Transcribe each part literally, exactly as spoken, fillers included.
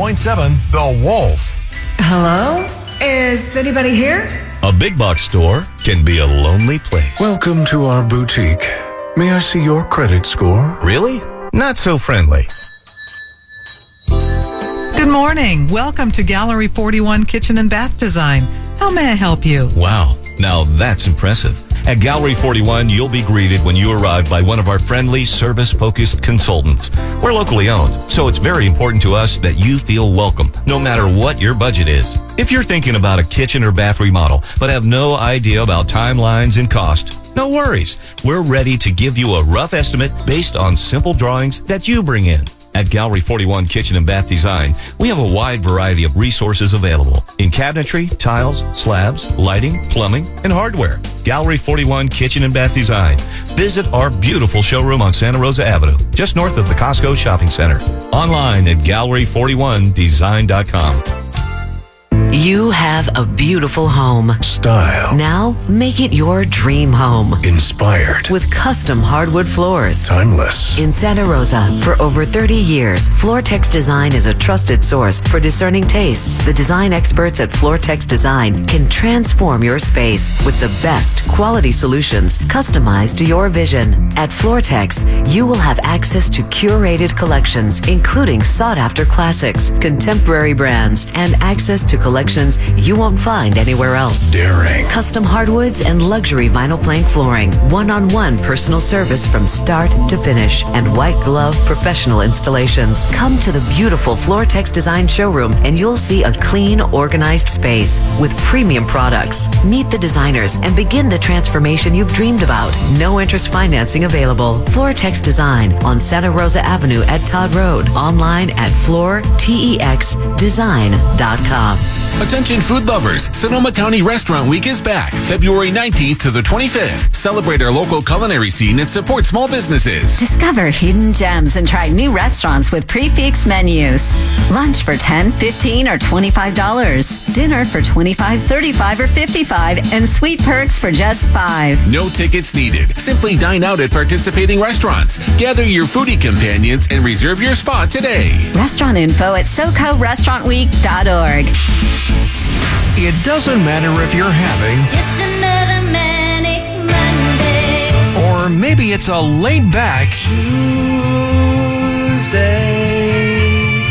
point seven The Wolf. Hello? Is anybody here? A big box store can be a lonely place. Welcome to our boutique. May I see your credit score? Really? Not so friendly. Good morning. Welcome to Gallery forty-one Kitchen and Bath Design. How may I help you? Wow, now that's impressive. At Gallery forty-one, you'll be greeted when you arrive by one of our friendly, service-focused consultants. We're locally owned, so it's very important to us that you feel welcome, no matter what your budget is. If you're thinking about a kitchen or bath remodel, but have no idea about timelines and cost, no worries. We're ready to give you a rough estimate based on simple drawings that you bring in. At Gallery forty-one Kitchen and Bath Design, we have a wide variety of resources available in cabinetry, tiles, slabs, lighting, plumbing, and hardware. Gallery forty-one Kitchen and Bath Design. Visit our beautiful showroom on Santa Rosa Avenue, just north of the Costco Shopping Center. Online at gallery forty-one design dot com. You have a beautiful home. Style. Now, make it your dream home. Inspired. With custom hardwood floors. Timeless. In Santa Rosa, for over thirty years, Floortex Design is a trusted source for discerning tastes. The design experts at Floortex Design can transform your space with the best quality solutions customized to your vision. At Floortex, you will have access to curated collections, including sought-after classics, contemporary brands, and access to collections you won't find anywhere else. Daring. Custom hardwoods and luxury vinyl plank flooring. One-on-one personal service from start to finish. And white glove professional installations. Come to the beautiful Floortex Design showroom and you'll see a clean, organized space with premium products. Meet the designers and begin the transformation you've dreamed about. No interest financing available. Floortex Design on Santa Rosa Avenue at Todd Road. Online at floor tex design dot com. Attention food lovers, Sonoma County Restaurant Week is back, February nineteenth to the twenty-fifth. Celebrate our local culinary scene and support small businesses. Discover hidden gems and try new restaurants with prefix menus. Lunch for ten dollars, fifteen dollars, or twenty-five dollars. Dinner for twenty-five dollars, thirty-five dollars, or fifty-five dollars, and sweet perks for just five dollars. No tickets needed. Simply dine out at participating restaurants. Gather your foodie companions and reserve your spot today. Restaurant info at soco restaurant week dot org. It doesn't matter if you're having just another manic Monday, or maybe it's a laid-back Tuesday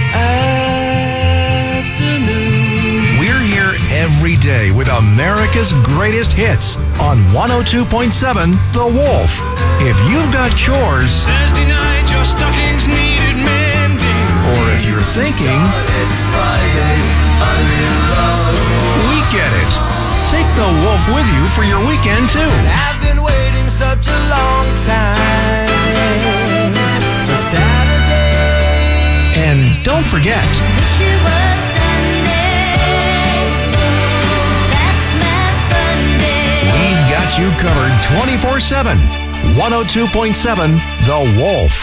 afternoon. We're here every day with America's greatest hits on one oh two point seven The Wolf. If you've got chores, Thursday night your stockings needed mending, or if you're thinking, it's Friday, I'm in love. We get it. Take The Wolf with you for your weekend too. I've been waiting such a long time for Saturday. And don't forget, wish it was Sunday, that's my fun day. we've got you covered twenty-four seven. one oh two point seven The Wolf.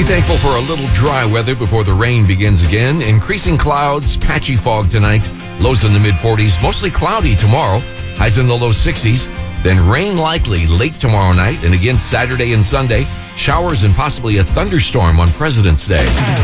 thankful for a little dry weather before the rain begins again. Increasing clouds, patchy fog tonight, lows in the mid forties, mostly cloudy tomorrow, highs in the low sixties. Then rain likely late tomorrow night and again Saturday and Sunday. Showers and possibly a thunderstorm on President's Day.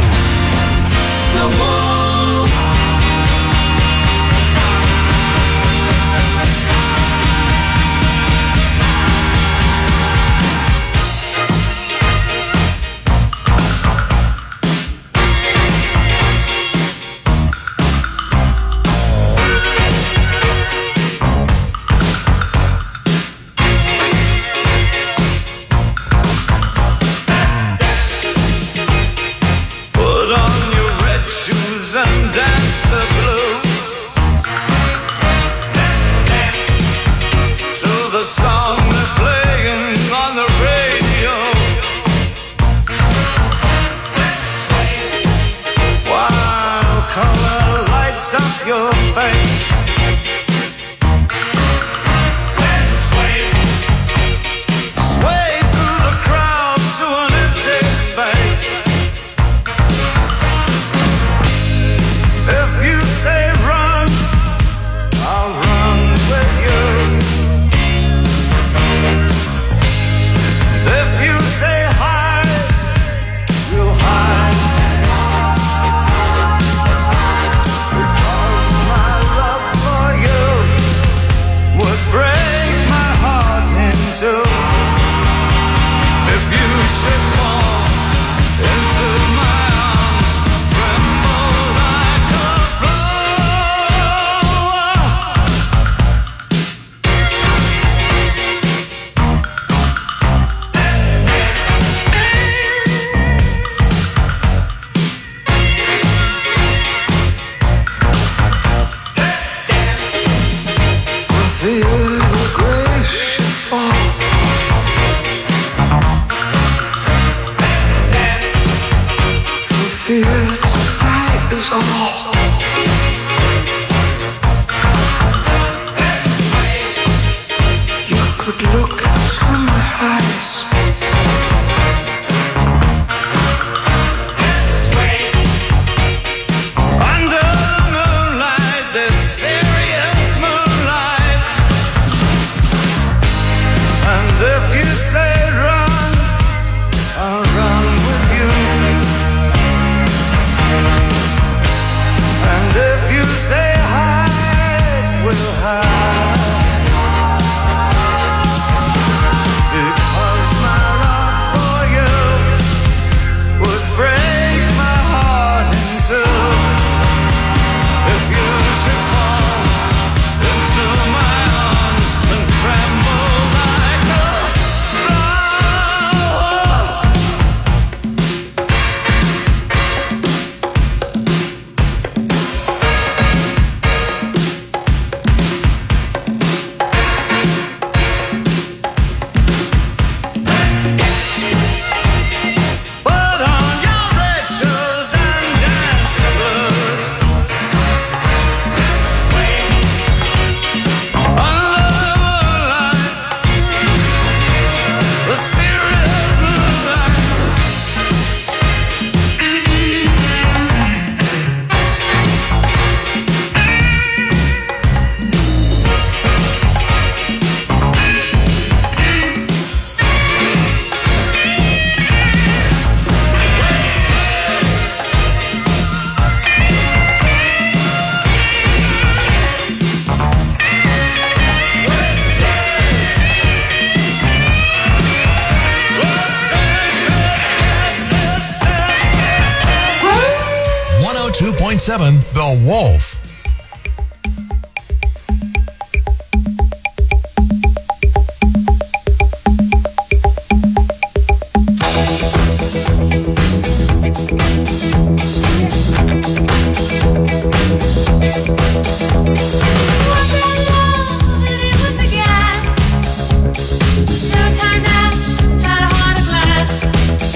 two point seven The Wolf.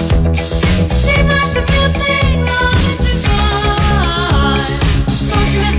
Don't you miss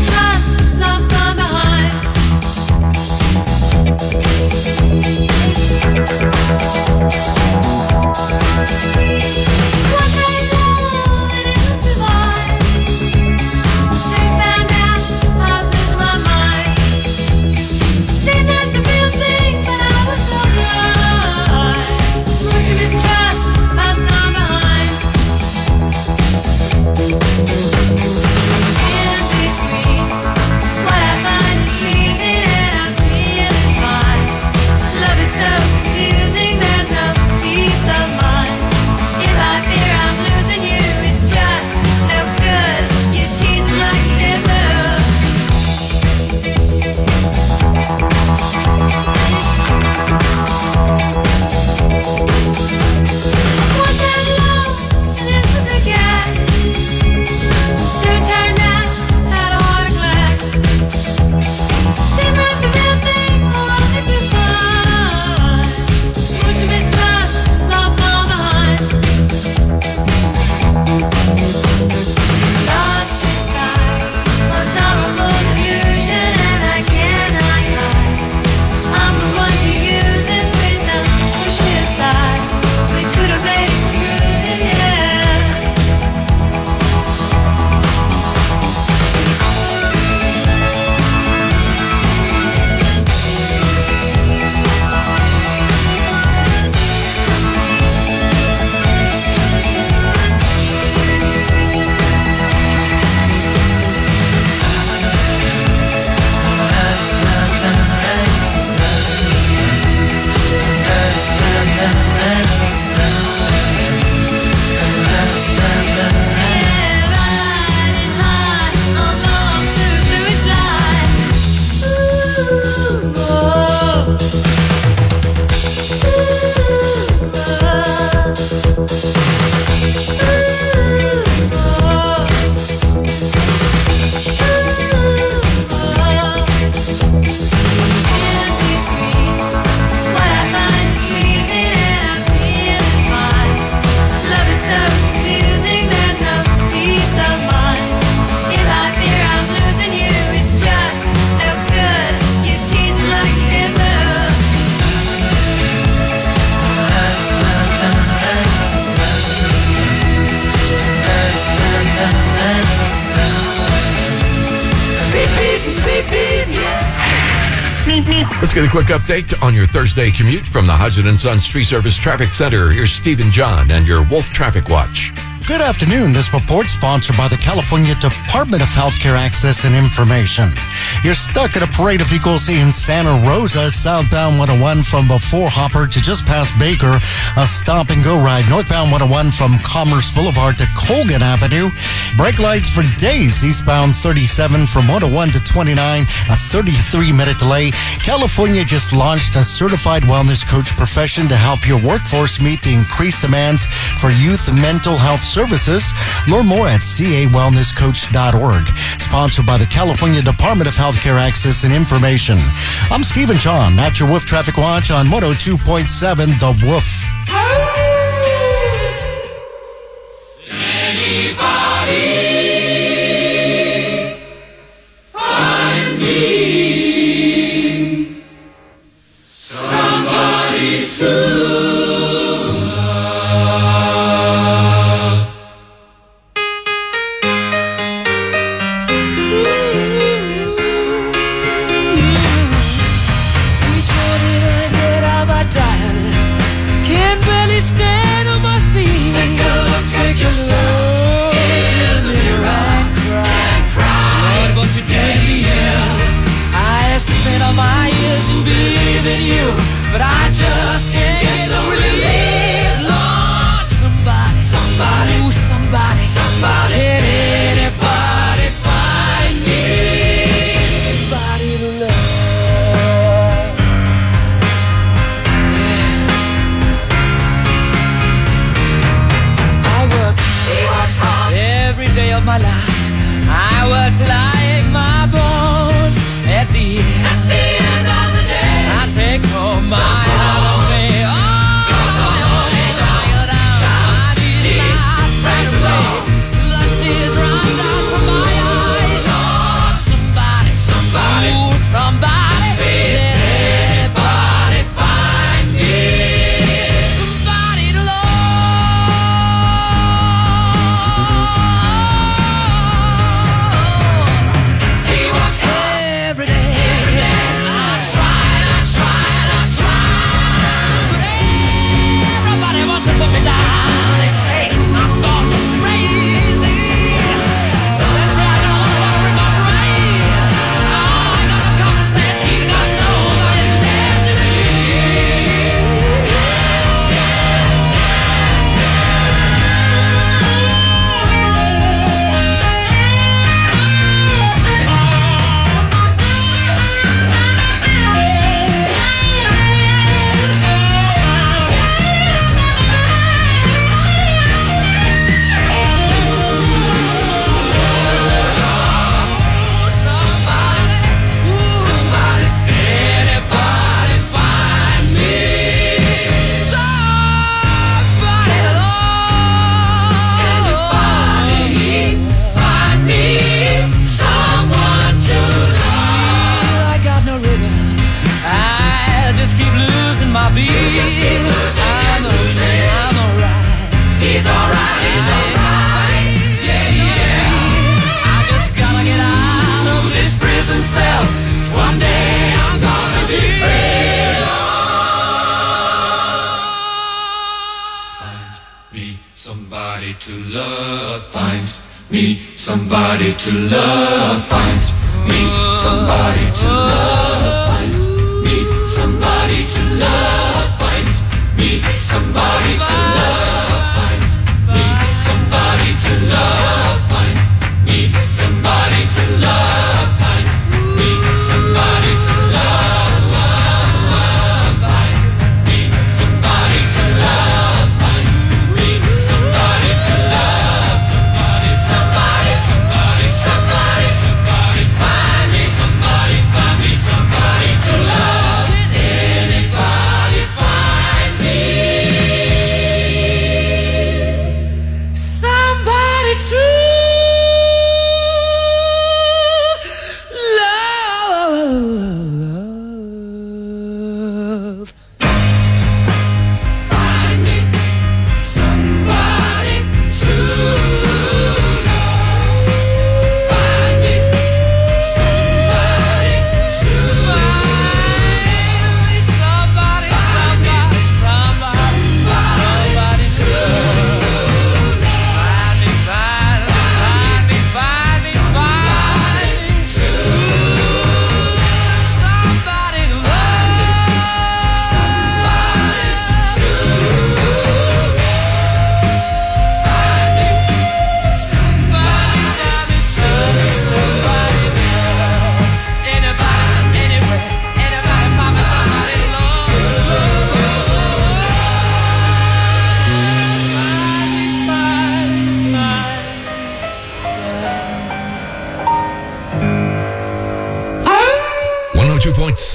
Let's get a quick update on your Thursday commute from the Hodgson and Sons Tree Service Traffic Center. Here's Stephen John and your Wolf Traffic Watch. Good afternoon. This report sponsored by the California Department of Healthcare Access and Information. You're stuck at a parade of vehicles in Santa Rosa, southbound one oh one from before Hopper to just past Baker. A stop and go ride northbound one oh one from Commerce Boulevard to Colgan Avenue. Brake lights for days eastbound thirty-seven from one oh one to twenty-nine. A thirty-three minute delay. California just launched a certified wellness coach profession to help your workforce meet the increased demands for youth mental health services. Learn more at c a wellness coach dot org. Sponsored by the California Department of Healthcare Access and Information. I'm Stephen John at your Wolf Traffic Watch on one oh two point seven The Wolf. Anybody find me somebody to but I just can't get the relief. Lord, somebody, somebody, ooh, somebody, somebody, can anybody find me somebody to love? Yeah. I work, he works hard every day of my life. I work till I ache my bones. At the end, at the end of the day, I take home my holiday. Oh, tired out, my knees right away. Till the tears run down from my eyes. Oh, somebody, somebody, ooh, somebody, can anybody find me somebody to love? He works every day. Put me down, they say I'm gone crazy. They say I got a lot of water in my brain. Oh, I got no common sense, he's got nobody left to to love, find me somebody to love, find me somebody to love, find me somebody to love, find me somebody to love, find me somebody to love, find me somebody to love, find me somebody to love, find me somebody to love, find me somebody to love, somebody, somebody, somebody, somebody, somebody, find me somebody, find me somebody.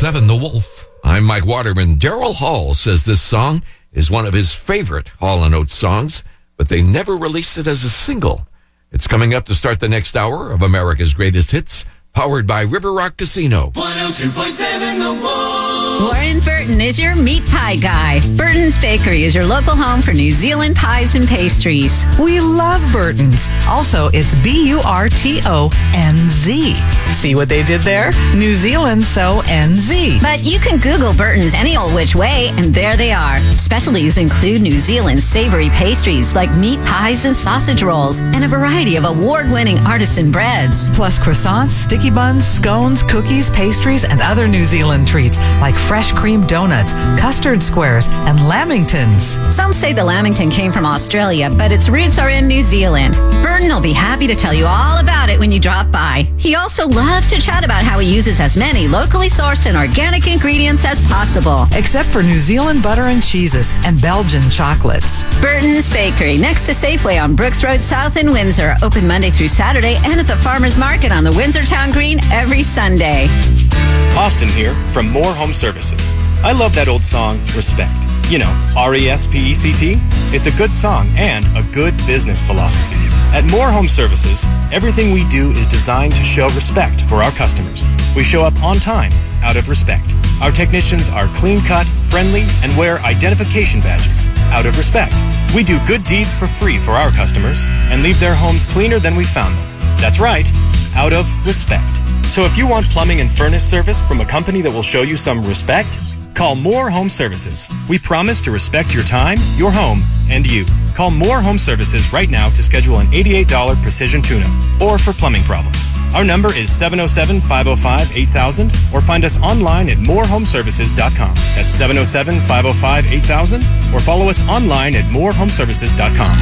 seven The Wolf. I'm Mike Waterman. Daryl Hall says this song is one of his favorite Hall and Oates songs, but they never released it as a single. It's coming up to start the next hour of America's Greatest Hits, powered by River Rock Casino. one oh two point seven The Wolf. Warren Burton is your meat pie guy. Burton's Bakery is your local home for New Zealand pies and pastries. We love Burton's. Also, it's B U R T O N Z. See what they did there? New Zealand, so N Z. But you can Google Burton's any old which way, and there they are. Specialties include New Zealand savory pastries like meat pies and sausage rolls, and a variety of award-winning artisan breads. Plus croissants, sticky buns, scones, cookies, pastries, and other New Zealand treats like fresh cream donuts, custard squares, and lamingtons. Some say the lamington came from Australia, but its roots are in New Zealand. Burton will be happy to tell you all about it when you drop by. He also loves to chat about how he uses as many locally sourced and organic ingredients as possible. Except for New Zealand butter and cheeses and Belgian chocolates. Burton's Bakery, next to Safeway on Brooks Road South in Windsor. Open Monday through Saturday and at the Farmers Market on the Windsor Town Green every Sunday. Austin here from More Home Services. I love that old song, Respect. You know, R E S P E C T. It's a good song and a good business philosophy. At More Home Services, everything we do is designed to show respect for our customers. We show up on time, out of respect. Our technicians are clean-cut, friendly, and wear identification badges, out of respect. We do good deeds for free for our customers and leave their homes cleaner than we found them. That's right, out of respect. So if you want plumbing and furnace service from a company that will show you some respect, call More Home Services. We promise to respect your time, your home, and you. Call More Home Services right now to schedule an eighty-eight dollars precision tune-up or for plumbing problems. Our number is seven oh seven, five oh five, eight thousand or find us online at more home services dot com. That's seven oh seven, five oh five, eight thousand or follow us online at more home services dot com.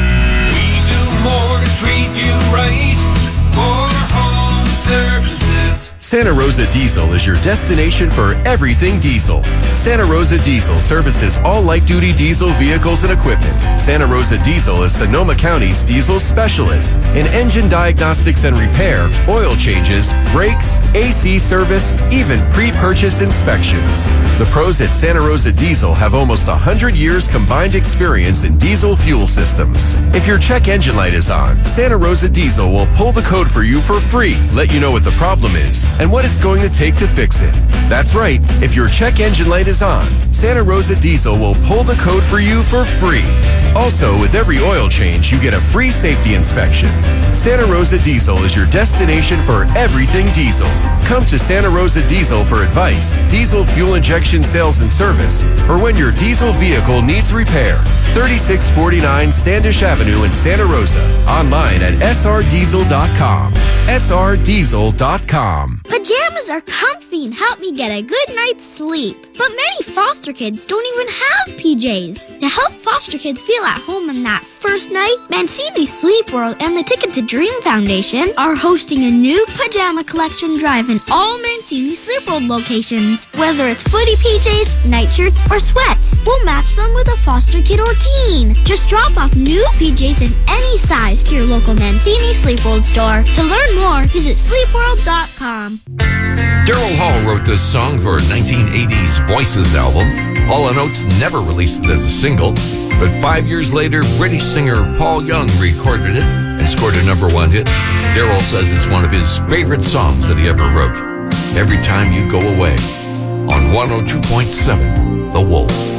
We do more to treat you right. More home services. Santa Rosa Diesel is your destination for everything diesel. Santa Rosa Diesel services all light-duty diesel vehicles and equipment. Santa Rosa Diesel is Sonoma County's diesel specialist in engine diagnostics and repair, oil changes, brakes, A C service, even pre-purchase inspections. The pros at Santa Rosa Diesel have almost one hundred years combined experience in diesel fuel systems. If your check engine light is on, Santa Rosa Diesel will pull the code for you for free, let you know what the problem is, and what it's going to take to fix it. That's right, if your check engine light is on, Santa Rosa Diesel will pull the code for you for free. Also, with every oil change, you get a free safety inspection. Santa Rosa Diesel is your destination for everything diesel. Come to Santa Rosa Diesel for advice, diesel fuel injection sales and service, or when your diesel vehicle needs repair. thirty-six forty-nine Standish Avenue in Santa Rosa. Online at s r diesel dot com. s r diesel dot com. Pajamas are comfy and help me get a good night's sleep. But many foster kids don't even have P Js. To help foster kids feel at home on that first night, Mancini Sleep World and the Ticket to Dream Foundation are hosting a new pajama collection drive in all Mancini Sleep World locations. Whether it's footy P Js, nightshirts, or sweats, we'll match them with a foster kid or teen. Just drop off new P Js in any size to your local Mancini Sleep World store. To learn more, visit sleep world dot com. Daryl Hall wrote this song for nineteen eighties Voices album. Hall and Oates never released it as a single, but five years later, British singer Paul Young recorded it and scored a number one hit. Daryl says it's one of his favorite songs that he ever wrote. Every Time You Go Away on one oh two point seven The Wolf.